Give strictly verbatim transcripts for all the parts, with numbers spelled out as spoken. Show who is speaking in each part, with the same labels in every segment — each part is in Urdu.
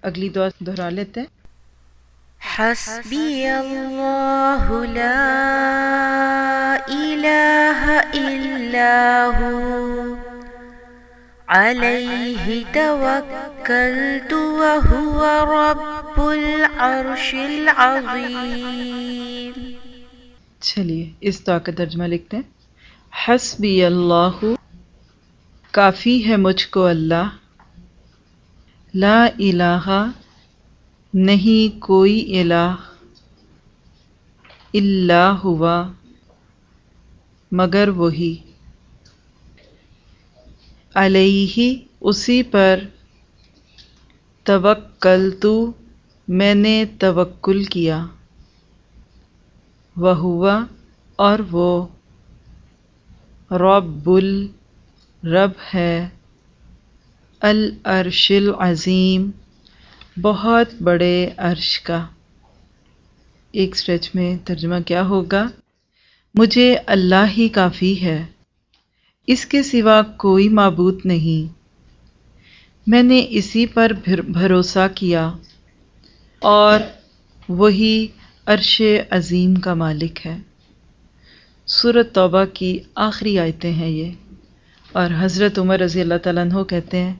Speaker 1: اگلی دعا دہرا لیتے ہیں.
Speaker 2: حسبی اللہ لا الہ الا ہو علیہ توکلت وہو رب العرش العظیم.
Speaker 1: چلیے اس دعا کا ترجمہ لکھتے ہیں. حسبی اللہ، کافی ہے مجھ کو اللہ، لا الہ، نہیں کوئی الہ، الا ہوا، مگر وہی، علیہ، اسی پر، توکلت، میں نے توکل کیا، وہو، اور وہ، رب ال، رب ہے، العرش العظیم، بہت بڑے عرش کا. ایک سٹریچ میں ترجمہ کیا ہوگا؟ مجھے اللہ ہی کافی ہے، اس کے سوا کوئی معبود نہیں، میں نے اسی پر بھروسہ کیا اور وہی عرش عظیم کا مالک ہے. سورۃ توبہ کی آخری آیتیں ہیں یہ، اور حضرت عمر رضی اللہ تعالیٰ عنہ کہتے ہیں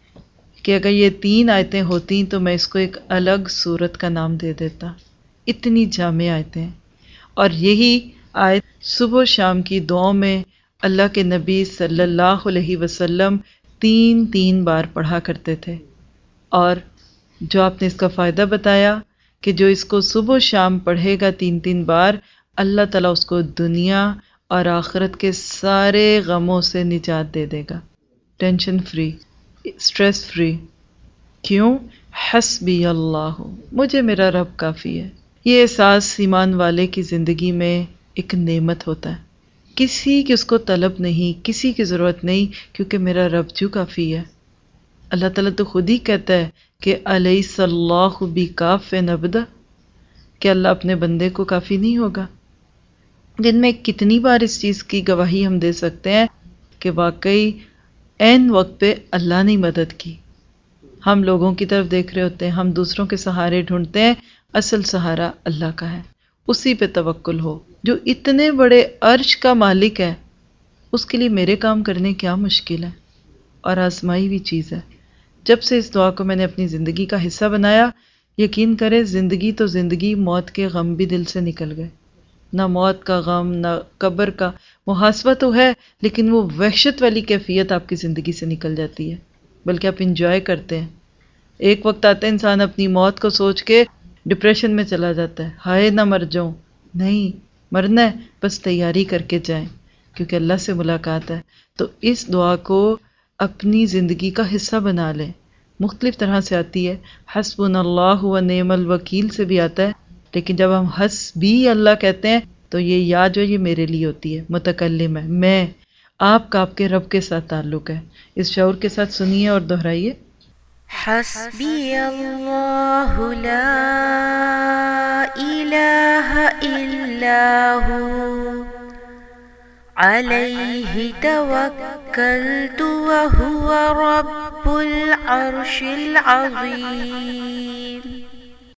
Speaker 1: کہ اگر یہ تین آیتیں ہوتیں تو میں اس کو ایک الگ سورت کا نام دے دیتا، اتنی جامع آیتیں. اور یہی آیت صبح و شام کی دعاؤں میں اللہ کے نبی صلی اللہ علیہ وسلم تین تین بار پڑھا کرتے تھے. اور جو آپ نے اس کا فائدہ بتایا کہ جو اس کو صبح و شام پڑھے گا تین تین بار، اللہ تعالیٰ اس کو دنیا اور آخرت کے سارے غموں سے نجات دے دے گا، ٹینشن فری، اسٹریس فری. کیوں؟ حسبی اللہ، مجھے میرا رب کافی ہے. یہ احساس ایمان والے کی زندگی میں ایک نعمت ہوتا ہے. کسی کی اس کو طلب نہیں، کسی کی ضرورت نہیں، کیونکہ میرا رب جو کافی ہے. اللہ تعالیٰ تو خود ہی کہتا ہے کہ الیس اللہ بکاف عبدہ، کہ اللہ اپنے بندے کو کافی نہیں ہوگا. دن میں کتنی بار اس چیز کی گواہی ہم دے سکتے ہیں کہ واقعی عین وقت پہ اللہ نے مدد کی. ہم لوگوں کی طرف دیکھ رہے ہوتے ہیں، ہم دوسروں کے سہارے ڈھونڈتے ہیں، اصل سہارا اللہ کا ہے. اسی پہ توکل ہو جو اتنے بڑے عرش کا مالک ہے. اس کے لیے میرے کام کرنے کیا مشکل ہے، اور آزمائی ہوئی چیز ہے. جب سے اس دعا کو میں نے اپنی زندگی کا حصہ بنایا، یقین کرے زندگی تو زندگی، موت کے غم بھی دل سے نکل گئے. نہ موت کا غم، نہ قبر کا محاسبہ تو ہے، لیکن وہ وحشت والی کیفیت آپ کی زندگی سے نکل جاتی ہے، بلکہ آپ انجوائے کرتے ہیں. ایک وقت آتا ہے انسان اپنی موت کو سوچ کے ڈپریشن میں چلا جاتا ہے، ہائے نہ مر جاؤں. نہیں، مرنا ہے، بس تیاری کر کے جائیں، کیونکہ اللہ سے ملاقات ہے. تو اس دعا کو اپنی زندگی کا حصہ بنا لیں. مختلف طرح سے آتی ہے، حسبنا اللہ و نعم الوکیل سے بھی آتا ہے، لیکن جب ہم حسبی اللہ کہتے ہیں تو یہ یا جو یہ میرے لیے ہوتی ہے، متکلم ہے، میں، آپ کا آپ کے رب کے ساتھ تعلق ہے. اس شعور کے ساتھ سنیے اور دہرائیے.
Speaker 2: حسبی اللہ لا الہ الا ہو علیہ توکلت وہو رب العرش العظیم.